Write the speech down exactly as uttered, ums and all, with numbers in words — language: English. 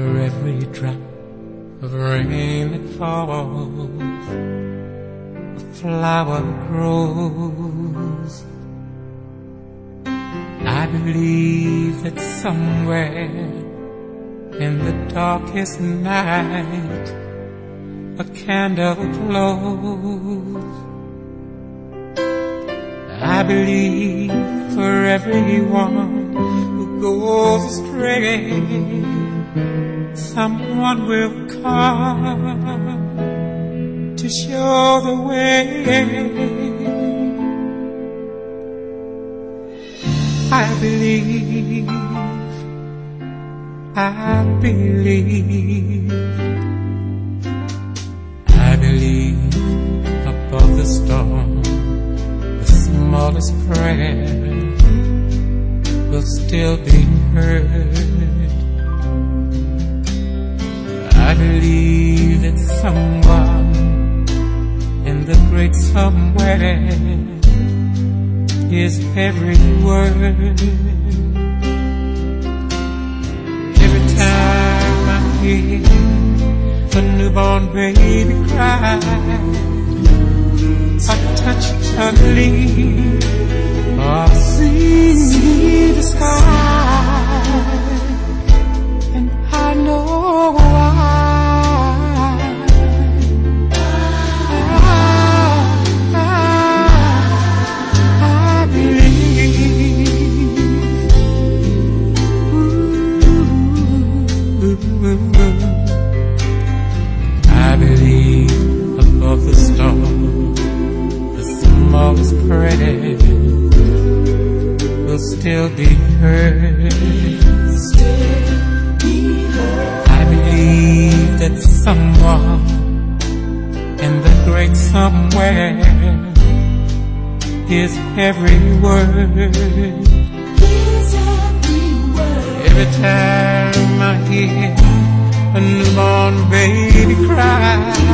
For every drop of rain that falls, a flower grows. I believe that somewhere in the darkest night a candle glows. I believe for everyone who goes astray, someone will come to show the way. I believe, I believe, I believe above the storm, the smallest prayer will still be heard. I believe that someone in the great somewhere is every word. Every time I hear a newborn baby cry, I touch a leaf or see the sky, and I know why. I believe above the storm, the smallest prayer will still be heard. I believe that someone in the great somewhere is every word. Every time I hear a newborn baby cry,